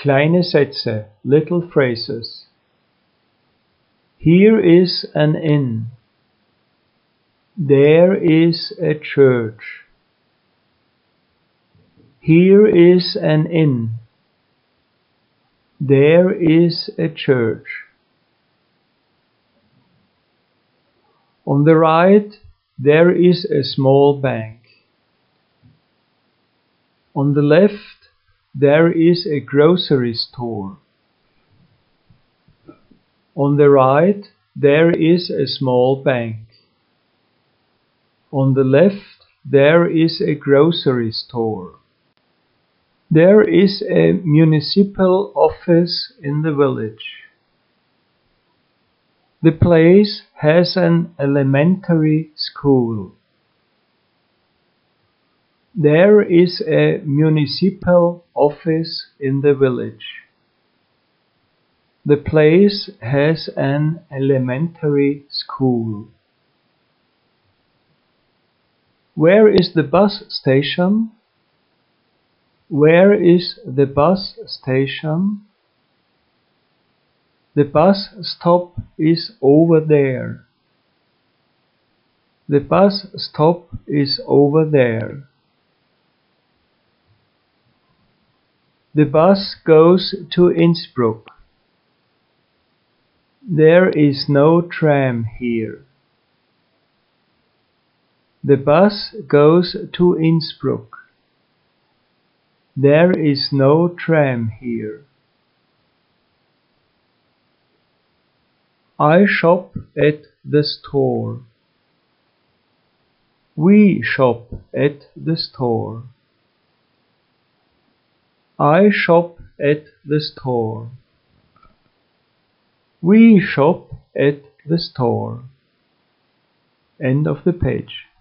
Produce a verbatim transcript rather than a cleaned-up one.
Kleine Sätze, little phrases. Here is an inn. There is a church. Here is an inn. There is a church. On the right, there is a small bank. On the left, there is a grocery store. On the right, there is a small bank. On the left, there is a grocery store. There is a municipal office in the village. The place has an elementary school. There is a municipal office in the village. The place has an elementary school. Where is the bus station? Where is the bus station? The bus stop is over there. The bus stop is over there. The bus goes to Innsbruck. There is no tram here. The bus goes to Innsbruck. There is no tram here. I shop at the store. We shop at the store. I shop at the store. We shop at the store. End of the page.